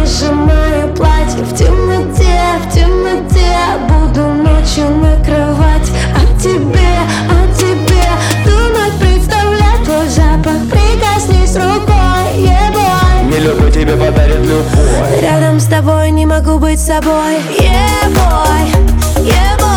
сжимая платье. В темноте буду ночью накрывать. О тебе думать, представлять твой запах. Прикоснись рукой, Не любой тебе подарит любовь. рядом с тобой не могу быть собой. Yeah, boy,